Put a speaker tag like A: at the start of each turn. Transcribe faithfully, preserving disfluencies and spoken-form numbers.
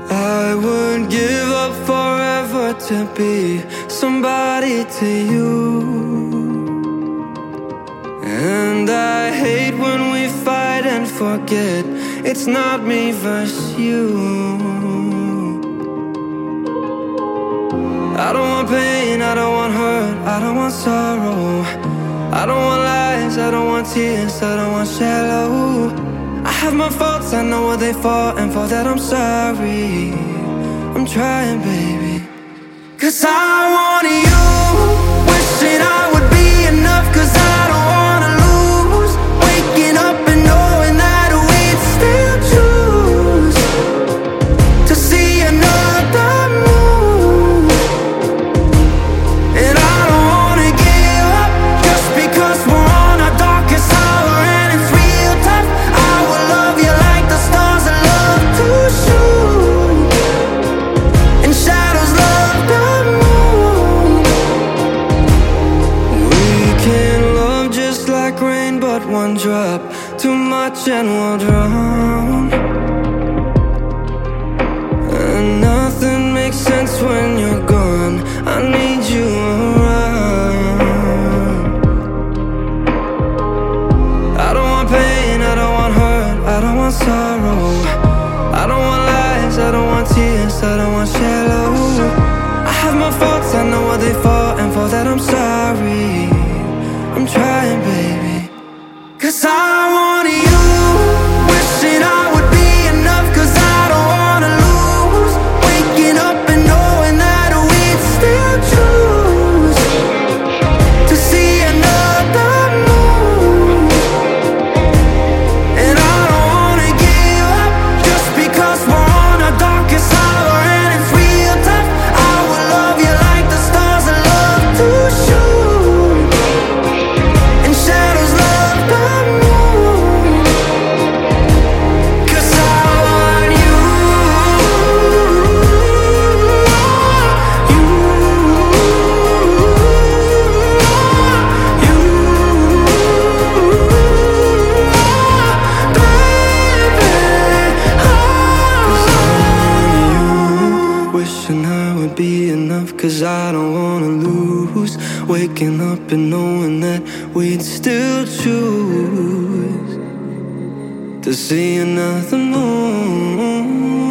A: I would give up forever to be somebody to you. And I hate when we fight and forget it's not me versus you. I don't want pain, I don't want hurt, I don't want sorrow. I don't want lies, I don't want tears, I don't want shallow. I have my faults, I know what they for, and for that I'm sorry. I'm trying, baby, 'cause I want you. Wishing I would be enough, 'cause I don't wanna lose. Waking up and knowing that we'd still choose to see another moon. And I don't wanna give up just because we're on our darkest hour and it's real tough. I will love you like the stars I love to shoot, and shadows love the moon. We can love just like rain, but one drop too much and we'll drown. And nothing makes sense when you're gone. I need you around. I don't want pain, I don't want hurt, I don't want sorrow. I don't want lies, I don't want tears, I don't want shallow. I have my faults, I know what they for, and for that I'm sorry. I'm trying, baby, 'cause I want you. Wishing I would be enough, 'cause I don't wanna lose. Waking up and knowing that we'd still choose to see another moon. And I don't wanna give up just because we're on our darkest hour and it's real tough. I will love you like the stars I love to shoot, and shadows love the moon. 'Cause I want you, you, you, baby. 'Cause I want you. Wishing I would be enough, 'cause I don't wanna lose. Waking up and knowing that we'd still choose to see another moon.